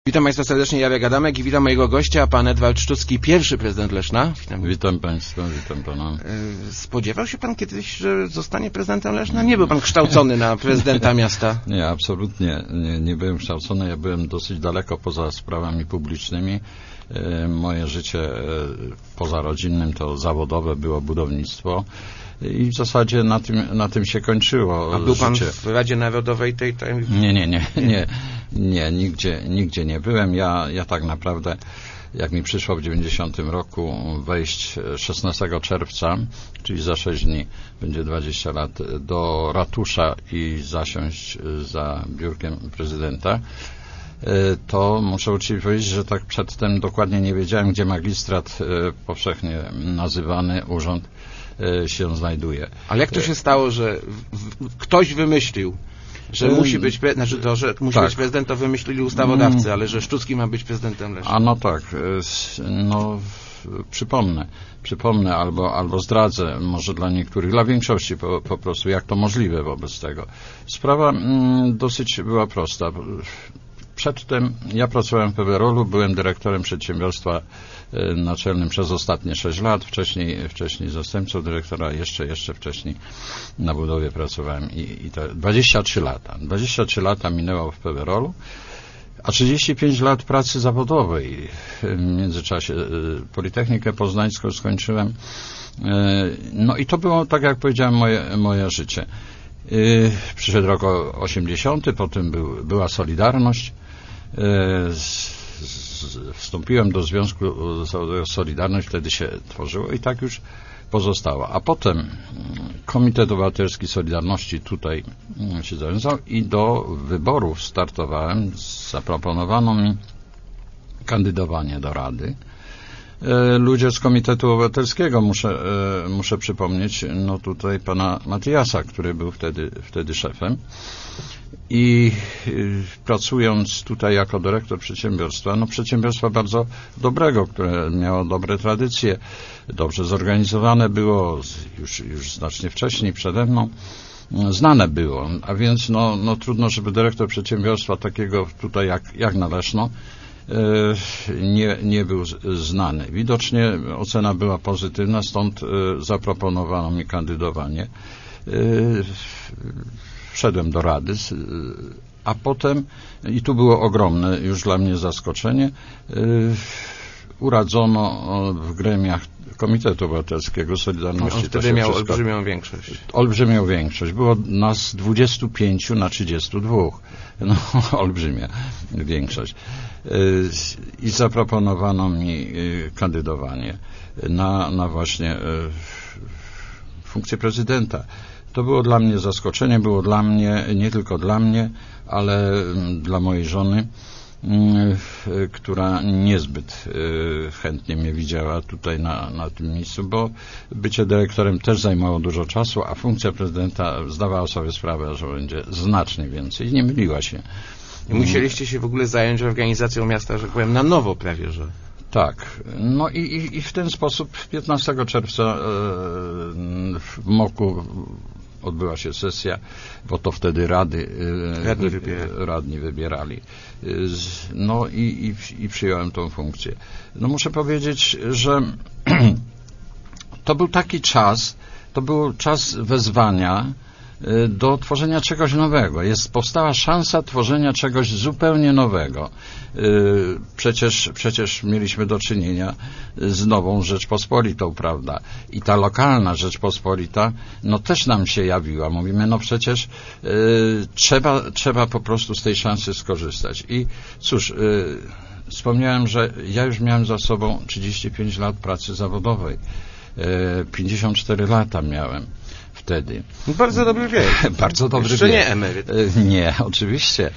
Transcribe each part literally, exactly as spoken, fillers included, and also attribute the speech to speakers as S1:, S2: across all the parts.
S1: Witam Państwa serdecznie, Jarek Adamek i witam mojego gościa, pan Edward Szczucki, pierwszy prezydent Leszna.
S2: Witam, witam Państwa, witam Pana.
S1: Spodziewał się Pan kiedyś, że zostanie prezydentem Leszna? Nie był Pan kształcony na prezydenta miasta?
S2: Nie, absolutnie nie, nie byłem kształcony, ja byłem dosyć daleko poza sprawami publicznymi. Moje życie pozarodzinnym to zawodowe było budownictwo. I w zasadzie na tym, na tym się kończyło.
S1: A był Pan
S2: życie.
S1: w Radzie Narodowej tej... tej...
S2: Nie, nie, nie, nie, nie, nigdzie, nigdzie nie byłem. Ja, ja tak naprawdę, jak mi przyszło w dziewięćdziesiątym roku wejść szesnastego czerwca, czyli za sześć dni, będzie dwadzieścia lat, do ratusza i zasiąść za biurkiem prezydenta, to muszę uczciwie powiedzieć, że tak przedtem dokładnie nie wiedziałem, gdzie magistrat, powszechnie nazywany urząd, się znajduje.
S1: Ale jak to się stało, że w, w, ktoś wymyślił, że um, musi być, pre, znaczy to, że musi tak. być prezydent, to wymyślili ustawodawcy, um, ale że Szczucki ma być prezydentem Leszna?
S2: A no tak, no przypomnę, przypomnę albo, albo zdradzę, może dla niektórych, dla większości po, po prostu, jak to możliwe wobec tego. Sprawa mm, dosyć była prosta. Przedtem ja pracowałem w Pewerolu, byłem dyrektorem przedsiębiorstwa naczelnym przez ostatnie sześć lat, wcześniej, wcześniej zastępcą dyrektora, jeszcze, jeszcze wcześniej na budowie pracowałem i, i to dwadzieścia trzy lata. dwadzieścia trzy lata minęło w Pewerolu, a trzydzieści pięć lat pracy zawodowej. W międzyczasie Politechnikę Poznańską skończyłem. No i to było, tak jak powiedziałem, moje, moje życie. Przyszedł rok osiemdziesiąty, potem był, była Solidarność. Wstąpiłem do Związku Solidarność, wtedy się tworzyło i tak już pozostało. A potem Komitet Obywatelski Solidarności tutaj się zawiązał i do wyborów startowałem. Zaproponowano mi kandydowanie do Rady. Ludzie z Komitetu Obywatelskiego, muszę, muszę przypomnieć, no tutaj pana Matiasa, który był wtedy, wtedy szefem. I pracując tutaj jako dyrektor przedsiębiorstwa, no przedsiębiorstwa bardzo dobrego, które miało dobre tradycje, dobrze zorganizowane było, już, już znacznie wcześniej, przede mną, znane było, a więc no, no trudno, żeby dyrektor przedsiębiorstwa takiego tutaj jak, jak na Leszno nie, nie był znany. Widocznie ocena była pozytywna, stąd zaproponowano mi kandydowanie. Wszedłem do Rady, a potem, i tu było ogromne już dla mnie zaskoczenie, uradzono w gremiach Komitetu Obywatelskiego Solidarności.
S1: On wtedy miał wszystko, olbrzymią większość.
S2: Olbrzymią większość. Było nas dwudziestu pięciu na trzydziestu dwóch. No, olbrzymia większość. I zaproponowano mi kandydowanie na, na właśnie funkcję prezydenta. To było dla mnie zaskoczenie, było dla mnie, nie tylko dla mnie, ale dla mojej żony, która niezbyt chętnie mnie widziała tutaj na, na tym miejscu, bo bycie dyrektorem też zajmowało dużo czasu, a funkcja prezydenta zdawała sobie sprawę, że będzie znacznie więcej i nie myliła się.
S1: I musieliście się w ogóle zająć organizacją miasta, że powiem, na nowo prawie, że...
S2: Tak. No i, i, i w ten sposób piętnastego czerwca w Moku odbyła się sesja, bo to wtedy rady
S1: radni, wybierali.
S2: radni wybierali. No i, i, i przyjąłem tą funkcję. No muszę powiedzieć, że to był taki czas, to był czas wezwania do tworzenia czegoś nowego. Jest, powstała szansa tworzenia czegoś zupełnie nowego. Przecież, przecież mieliśmy do czynienia z nową Rzeczpospolitą, prawda? I ta lokalna Rzeczpospolita, no też nam się jawiła. Mówimy, no przecież y, trzeba, trzeba po prostu z tej szansy skorzystać. I cóż, y, wspomniałem, że ja już miałem za sobą trzydzieści pięć lat pracy zawodowej. Y, pięćdziesiąt cztery lata miałem wtedy.
S1: Bardzo dobry wiek.
S2: Bardzo dobry
S1: Jeszcze
S2: wiek.
S1: nie emeryt.
S2: Nie, oczywiście.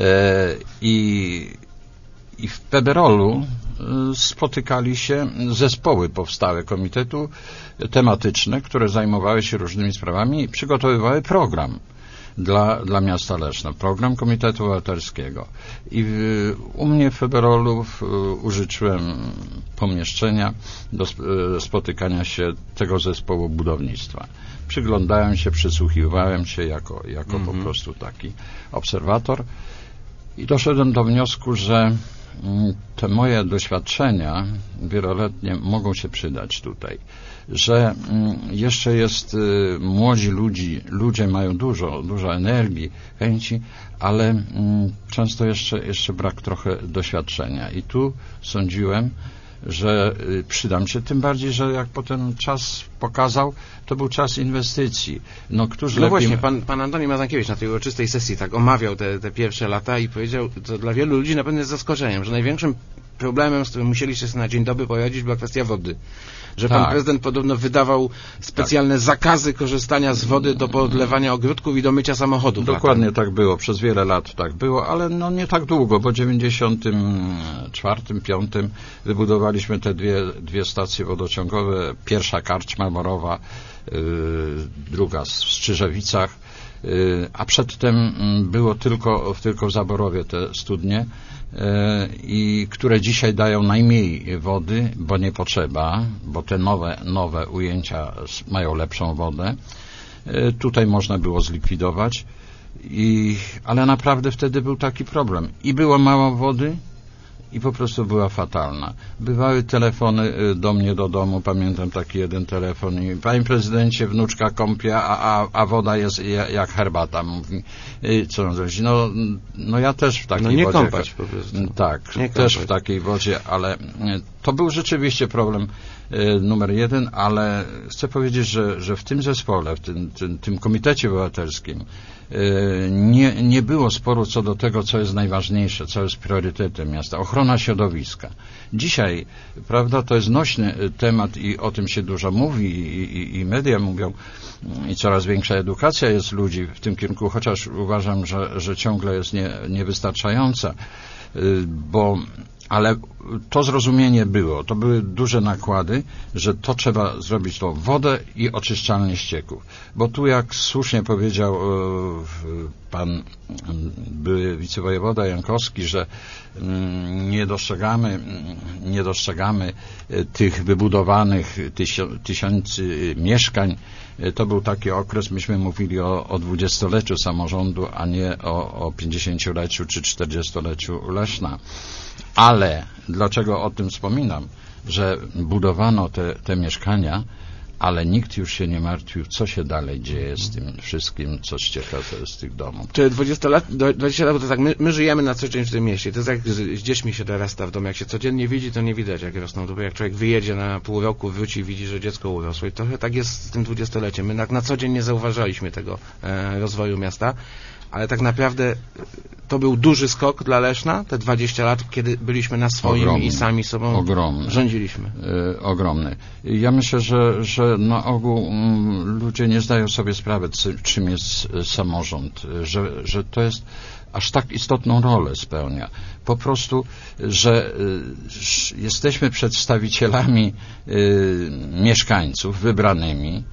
S2: I, i w Pewerolu spotykali się zespoły powstałe komitetu tematyczne, które zajmowały się różnymi sprawami i przygotowywały program dla, dla miasta Leszna. Program Komitetu Obywatelskiego. I w, u mnie w Pewerolu w, użyczyłem pomieszczenia do spotykania się tego zespołu budownictwa. Przyglądałem się, przysłuchiwałem się jako, jako mm-hmm. po prostu taki obserwator. I doszedłem do wniosku, że te moje doświadczenia wieloletnie mogą się przydać tutaj, że jeszcze jest młodzi ludzi, ludzie mają dużo, dużo energii, chęci, ale często jeszcze, jeszcze brak trochę doświadczenia. I tu sądziłem, że przydam się, tym bardziej, że jak potem czas pokazał, to był czas inwestycji. No, któż
S1: no
S2: lepiej...
S1: właśnie, pan, pan Antoni Mazankiewicz na tej uroczystej sesji tak omawiał te, te pierwsze lata i powiedział, to dla wielu ludzi na pewno jest zaskoczeniem, że największym problemem, z którym musieli się na dzień dobry poradzić, była kwestia wody. Że pan
S2: tak.
S1: prezydent podobno wydawał specjalne tak. zakazy korzystania z wody do podlewania ogródków i do mycia samochodów.
S2: Dokładnie
S1: latem.
S2: tak było, przez wiele lat tak było, ale no nie tak długo, bo w dziewięćdziesiątym czwartym, piątym wybudowaliśmy te dwie, dwie stacje wodociągowe. Pierwsza karczma Borowa, yy, druga w Strzyżewicach, yy, a przedtem było tylko, tylko w Zaborowie te studnie, i które dzisiaj dają najmniej wody, bo nie potrzeba, bo te nowe, nowe ujęcia mają lepszą wodę. Tutaj można było zlikwidować, i, ale naprawdę wtedy był taki problem. I było mało wody, i po prostu była fatalna. Bywały telefony do mnie do domu, pamiętam taki jeden telefon i panie prezydencie, wnuczka kąpie, a, a, a woda jest jak herbata. Mówi, co mam zrobić? No, no ja też w takiej
S1: no nie
S2: wodzie.
S1: Kąpać po prostu.
S2: Tak,
S1: nie
S2: też
S1: kąpać.
S2: w takiej wodzie, ale to był rzeczywiście problem y, numer jeden, ale chcę powiedzieć, że, że w tym zespole, w tym, tym, tym komitecie obywatelskim Nie, nie było sporu co do tego, co jest najważniejsze, co jest priorytetem miasta. Ochrona środowiska. Dzisiaj, prawda, to jest nośny temat i o tym się dużo mówi i, i, i media mówią i coraz większa edukacja jest ludzi w tym kierunku, chociaż uważam, że, że ciągle jest nie, niewystarczająca, bo ale to zrozumienie było, to były duże nakłady, że to trzeba zrobić to wodę i oczyszczalnie ścieków. Bo tu, jak słusznie powiedział e, pan były wicewojewoda Jankowski, że mm, nie dostrzegamy, nie dostrzegamy tych wybudowanych tysio, tysięcy mieszkań. To był taki okres, myśmy mówili o, o dwudziestoleciu samorządu, a nie o, o pięćdziesięcioleciu czy czterdziestoleciu Leszna. Ale dlaczego o tym wspominam? Że budowano te, te mieszkania, ale nikt już się nie martwił, co się dalej dzieje z tym wszystkim, co ścieka z tych domów.
S1: Czy dwadzieścia lat, dwadzieścia lat, bo to tak, my, my żyjemy na co dzień w tym mieście. To jest jak z, z dziećmi się dorasta w domu. Jak się codziennie widzi, to nie widać, jak rosną. To jak człowiek wyjedzie na pół roku, wróci i widzi, że dziecko urosło. I trochę tak jest z tym dwudziestoleciem. My na, na co dzień nie zauważaliśmy tego e, rozwoju miasta. Ale tak naprawdę to był duży skok dla Leszna, te dwadzieścia lat, kiedy byliśmy na swoim ogromny, i sami sobą
S2: ogromny,
S1: rządziliśmy.
S2: Yy, ogromny. Ja myślę, że, że na ogół um, ludzie nie zdają sobie sprawy, czym jest samorząd, że, że to jest aż tak istotną rolę spełnia. Po prostu, że y, jesteśmy przedstawicielami y, mieszkańców wybranymi.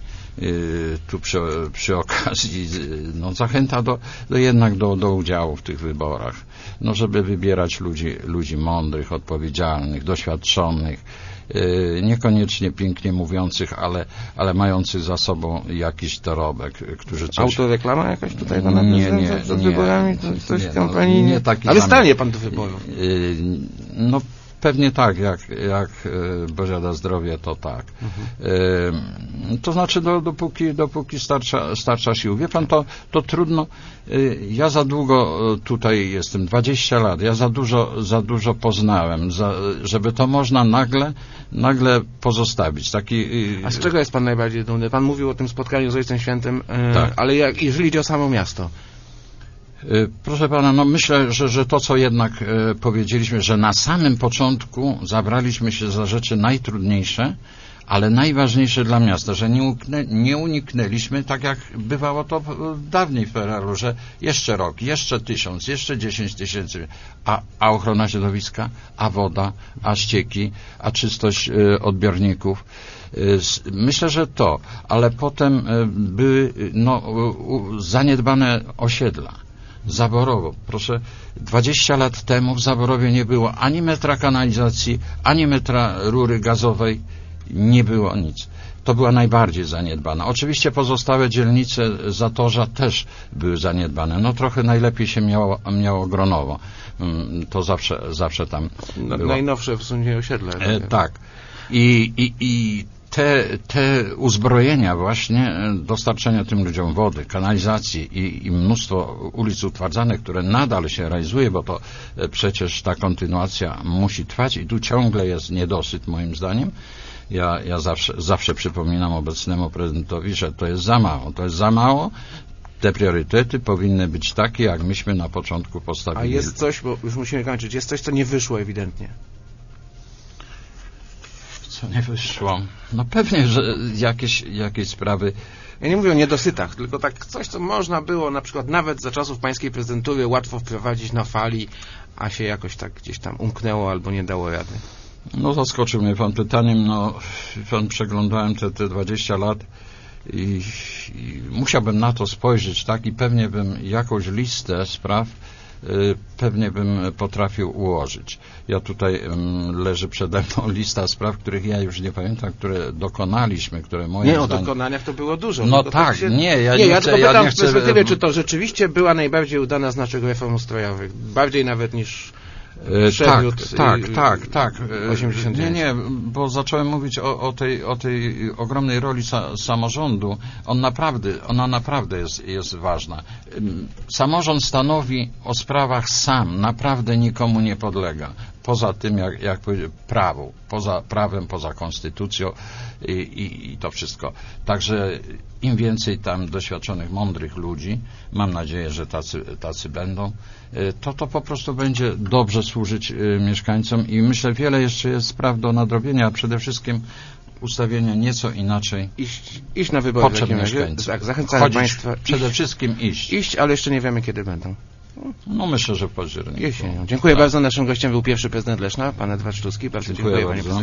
S2: Tu przy, przy okazji no, zachęta do, do jednak do, do udziału w tych wyborach, no, żeby wybierać ludzi, ludzi mądrych, odpowiedzialnych, doświadczonych, yy, niekoniecznie pięknie mówiących, ale, ale mających za sobą jakiś dorobek, którzy coś...
S1: Autoreklama jakaś tutaj pana
S2: nie, nie,
S1: przed
S2: nie,
S1: wyborami? To coś
S2: nie,
S1: w kampanii?
S2: No, nie taki
S1: ale
S2: sam...
S1: stanie pan do wyborów.
S2: Yy, no pewnie tak, jak, jak Boziada zdrowie, to tak. Mhm. E, to znaczy, do, dopóki, dopóki starcza, starcza sił. Wie pan, to, to trudno. E, ja za długo tutaj jestem, dwadzieścia lat, ja za dużo, za dużo poznałem, za, żeby to można nagle, nagle pozostawić. Taki,
S1: A z czego jest pan najbardziej dumny? Pan mówił o tym spotkaniu z Ojcem Świętym, e,
S2: tak.
S1: ale jak, jeżeli idzie o samo miasto,
S2: proszę pana, no myślę, że, że to, co jednak e, powiedzieliśmy, że na samym początku zabraliśmy się za rzeczy najtrudniejsze, ale najważniejsze dla miasta, że nie, uknę, nie uniknęliśmy, tak jak bywało to dawniej w P R L u, że jeszcze rok, jeszcze tysiąc, jeszcze dziesięć tysięcy, a, a ochrona środowiska, a woda, a ścieki, a czystość e, odbiorników. Myślę, że to, ale potem były no, zaniedbane osiedla. Zaborowo. Proszę, dwadzieścia lat temu w Zaborowie nie było ani metra kanalizacji, ani metra rury gazowej nie było nic. To była najbardziej zaniedbana. Oczywiście pozostałe dzielnice Zatorza też były zaniedbane. No trochę najlepiej się miało, miało Gronowo. To zawsze, zawsze tam
S1: no,
S2: było.
S1: Najnowsze w sumie osiedle.
S2: E, tak. I, i, i te, te uzbrojenia właśnie, dostarczenia tym ludziom wody, kanalizacji i, i mnóstwo ulic utwardzanych, które nadal się realizuje, bo to przecież ta kontynuacja musi trwać i tu ciągle jest niedosyt moim zdaniem. Ja, ja zawsze, zawsze przypominam obecnemu prezydentowi, że to jest za mało. To jest za mało. Te priorytety powinny być takie, jak myśmy na początku postawili.
S1: A jest coś, bo już musimy kończyć, jest coś, co nie wyszło ewidentnie.
S2: Co nie wyszło? No pewnie, że jakieś, jakieś sprawy...
S1: Ja nie mówię o niedosytach, tylko tak coś, co można było na przykład nawet za czasów pańskiej prezydentury łatwo wprowadzić na fali, a się jakoś tak gdzieś tam umknęło albo nie dało rady.
S2: No zaskoczył mnie pan pytaniem, no pan przeglądałem te, te dwadzieścia lat i, i musiałbym na to spojrzeć, tak, i pewnie bym jakąś listę spraw y, pewnie bym potrafił ułożyć. Ja tutaj y, leży przede mną lista spraw, których ja już nie pamiętam, które dokonaliśmy, które moje
S1: Nie,
S2: zdaniem...
S1: o dokonaniach to było dużo.
S2: No
S1: tak,
S2: tak,
S1: się...
S2: nie, ja
S1: nie,
S2: nie
S1: ja
S2: chcę...
S1: tylko pytam
S2: ja nie
S1: w perspektywie,
S2: chcę...
S1: czy to rzeczywiście była najbardziej udana z naszych reform ustrojowych. Bardziej nawet niż...
S2: Tak, tak, tak, tak.
S1: osiemdziesiąt dziewięć.
S2: Nie, nie, bo zacząłem mówić o, o, tej, o tej ogromnej roli sa, samorządu. On naprawdę, ona naprawdę jest, jest ważna. Samorząd stanowi o sprawach sam, naprawdę nikomu nie podlega. Poza tym, jak, jak powiedziałem, prawu, poza prawem, poza konstytucją i, i, i to wszystko. Także im więcej tam doświadczonych, mądrych ludzi, mam nadzieję, że tacy, tacy będą, to to po prostu będzie dobrze służyć mieszkańcom i myślę, wiele jeszcze jest spraw do nadrobienia, a przede wszystkim ustawienia nieco inaczej
S1: iść, iść na wybory
S2: potrzeb mieszkańców.
S1: Tak, zachęcamy
S2: Chodzić,
S1: Państwa.
S2: przede
S1: iść,
S2: wszystkim iść.
S1: Iść, ale jeszcze nie wiemy, kiedy będą.
S2: No myślę, że w październiku.
S1: Jesienią. Dziękuję
S2: tak.
S1: bardzo. Naszym gościem był pierwszy prezydent Leszna, pan Edward Sztucki. Bardzo dziękuję,
S2: dziękuję
S1: panie
S2: bardzo.